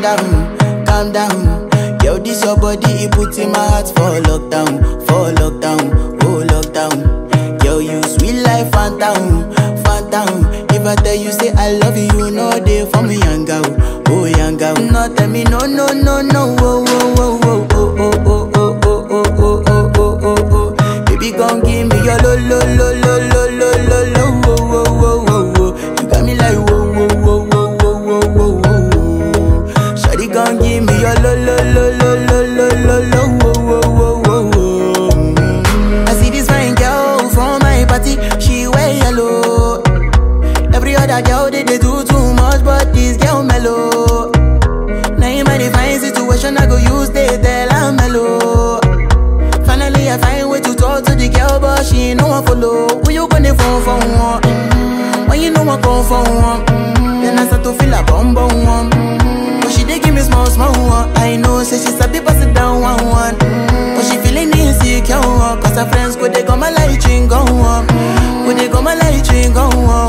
calm down. Yo, this your body, it puts in my heart for lockdown, oh lockdown. Yo, you sweet life, phantom, phantom. If I tell you say I love you, you know they for me, young girl, oh young girl. No, tell me no, no, no, no, oh, oh, oh, oh, oh, oh, oh, oh, oh, oh, oh, oh, oh, oh, oh. Baby, come give me your lo, lo, lo, lo, lo, lo, lo, lo, oh, oh, oh, oh, oh. You got me like whoa, whoa, whoa, whoa, whoa, whoa, whoa, whoa. Shawty, come give me your lo, lo, lo, lo, lo, lo, lo, lo, oh, oh, oh, oh, oh. I see this fine girl from my party, she wear yellow. Every other girl they do too much, but this girl mellow. Now in my divine situation, I go use they tell I'm mellow. Finally, I find way to talk to the girl, but she ain't no one follow. Who you gonna phone for one? When you know I come for one, then I start to feel a bum bum one. But she dey give me small small one. I know, say she's a people sit down one one. But she feeling insecure, cause her friends go they go my light ring go on. Go they go my light ring go on.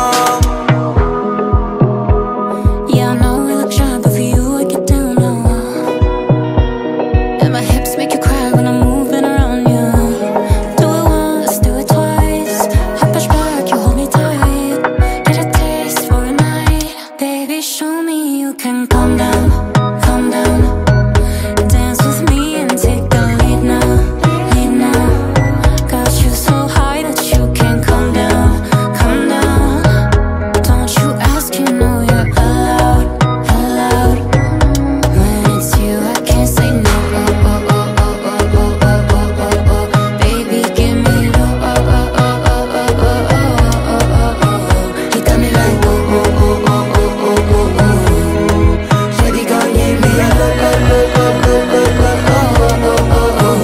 Yeah, I know we look shy, but for you I get down low. And my hips make you cry when I'm moving around you. Do it once, do it twice. I push back, you hold me tight. Get a taste for a night. Baby, show me you can calm down, calm down. Dance with me and take the lead now, lead now. Got you so high that you can't calm down, calm down. Don't you ask, you know you're allowed, allowed. When it's you, I can't say no. Oh, oh, oh, oh, oh, oh, oh, oh, oh, oh. Baby, give me low. Oh, oh, oh, oh, oh, oh, oh, oh, oh, oh. You got me like whoa, whoa, whoa, whoa, whoa, whoa, whoa, whoa. Shawty gon' give me a low, low, low, low, low, low, low, oh, oh, oh,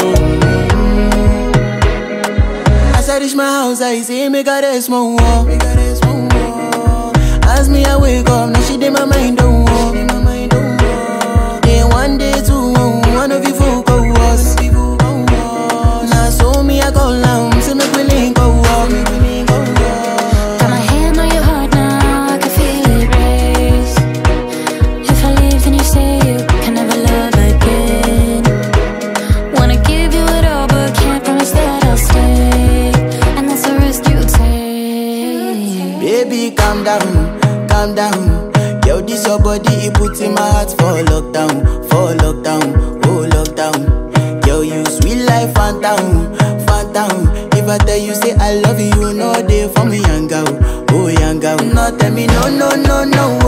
oh. As I reach my house, I see me got a small wall. As me, I wake up, now she did my mind don't walk. Day one, day two, one of you folk go was. Now so me, I go down, see me willing go walk. Got my hand on your heart now, I can feel it race. If I leave, then you say you can never love again. Wanna give you it all, but can't promise that I'll stay. And that's a risk you take. Baby, calm down, calm down. Yo, this your body, it puts in my heart for lockdown, oh lockdown. Yo, you sweet life, phantom, phantom. If I tell you say I love you, you know they for me, young girl, oh young girl. No, tell me no, no, no, no,